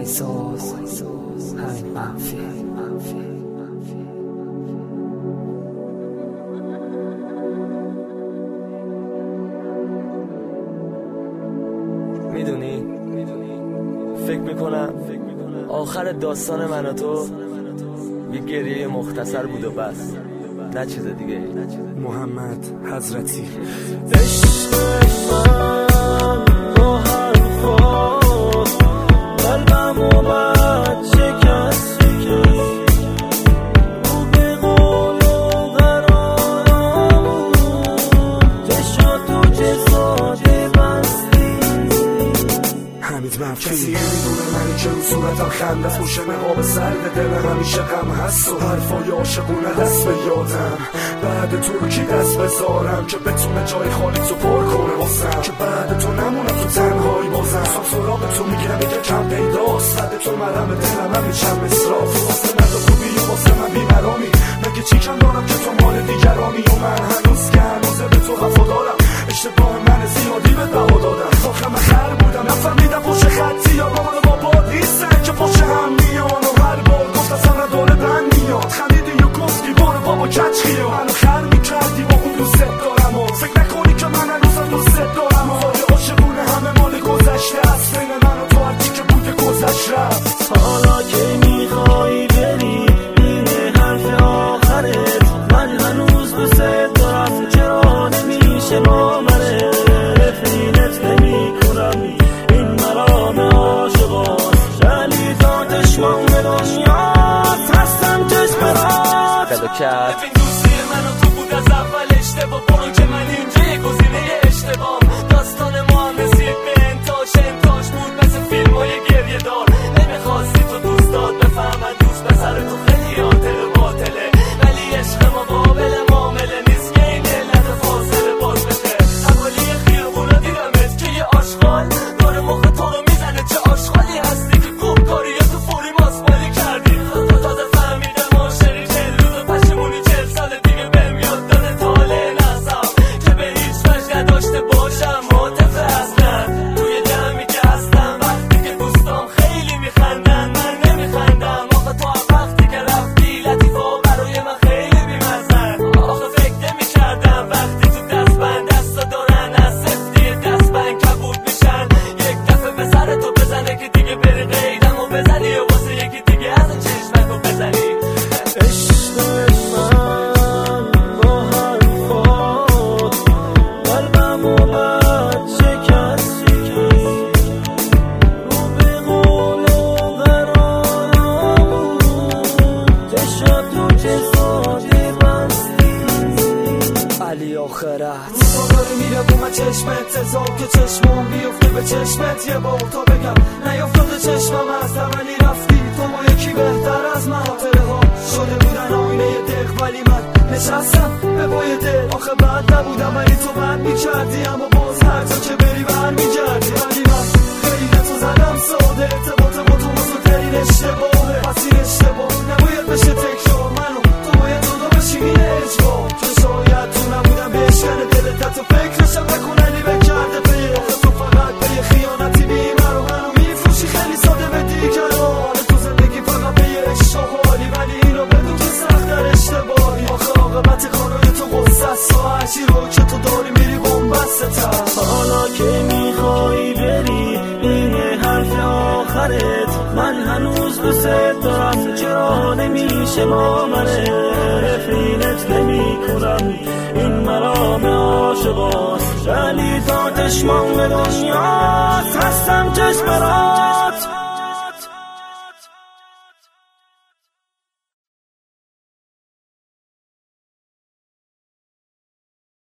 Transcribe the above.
ساز همین منفی. میدونی فکر میکنم آخر داستان من و تو یه گریه مختصر بود و بس، نه چیز دیگه. محمد حضرتی. عشق من با حرفات قلبمو بد شکست، رو به قول و قرارمون چشات و جزاده بستی. حمید منفی. کسی میدونه من که رو صورتم خنده خوشه، نقاب سرد دل همیشه غم هست و حرفای عاشقونه دست به یادم. بعد تو رو کی دست بذارم که بتونه جای خالی تو پر کنه واسم، که بعد تو نمونم تو تنهایی بازم. سراغ تو میگیرم یه کم پیداست، بعد تو مرم دلم همین چند مصراف. تو واسه من تو خوبی و واسه من بیمرامی، مگه چی کم دارم که تو مال دیگرامی؟ و من هنوز که هنوزه به تو وفا دارم، اشتباه من زیادی به بها دادم. آخه من خر بودم نفهمیدم پشت خطی یا با باد نیستن که پشت هم میان. و هر بار گفت اصلا نداره بند میاد، خندیدی و گفتی برو بابا کچ خیال. منو خر میکردی با اون دوست دارم و فکر نکنی که من هنوزم دوست دارم. آره عاشقونه همه مال گذشته است، بین من و تو هرچی که بوده گذشت رفت. حالا که میخوایی بری اینه حرف آخرت، من هنوز دوست دارم، چرا نمیشه باوره؟ رفیقت نمی کنم این مرام عاشقاست، ولی تا دشمن به دنیاست هستم چشم راست. ببین دوستی من و تو بود از اول اشتباه، برو که من اینجا یه گزینه اشتباه. داستان ما هم رسید به انتاش بود مثل فیلم های گریه دار. نمیخواستی تو دوستات بفهمن دوست پسر تو خیلی عاطل باطله، ولی عشق ما قابل معامله نیست که این علت فاصله باز بشه. اولی خیابونا دیدمت که یه آشغال داره مخ تو رو میزنه، چه آشغالی هستی که خوب کاری یا تو فوری ماسمالی کردی. تازه فهمیدم عاشقی 40 روز و پشیمونی 40 سال دیگه بهم یاد داده طالع نظم که به هیچ وجه نداشته باشم عاطفه اصلا. توی جمعی که هستم وقتی که دوستام خیلی میخندن من نمیخندم. آخه تو وقتی که رفتی لطیفا برای من خیلی بیمزن. آخه فکر نمیکردم وقتی تو دستبند دستا دارن از سفتی دستبند کبود میشن، یک دفعه به سر تو بزنه که دیگه بری قیدم و بزنی و واسه یکی دیگه از چشمک رو بزنی. عشق من با حرفات قلبمو بد شکستی، رو به قول و قرارمون چشات و جزاده بستی. علی آخرت رو داری میره با من چشمت، تزار که چشمم بیفته به چشمت یه بار تا بگم نیافتاده چشمم از اولی رفتی. تو ما یکی بهتر از من، خاطره ها شده بودن آینه دق، ولی من نشستم به پای دل. آخه بد نبودم ولی تو بد میکردی، اما باز هر جا که بری بر میگردی. ولی من خیلی تو زدم ساده، ارتباط با تو بزرگترین اشتباهه. پس این اشتباه نباید بشه تکرار، منو تو باید جدا بشیم این اجبار. که شاید تو نبودم بشکنه دلت حتی فکرشم نکننی بکرده پیر. آخه تو فقط به یه خیانتی بیمرو منو میفروشی خیلی ساده به دیگران. تو زندگی فقط به یه اشتغالی، ولی اینو بدون که سخت در اشتباهی. آخه عاقبت کارای تو قصه است، هرچی رو که تو داری میری بنبسته تر. حالا که میخوایی بری اینه حرف آخرت، من هنوز دوست دارم، چرا نمیشه باوره؟ رفیقت نمی کنم این مرام عاشقاست، ولی تا دشمن به دنیاست هستم چشم راست.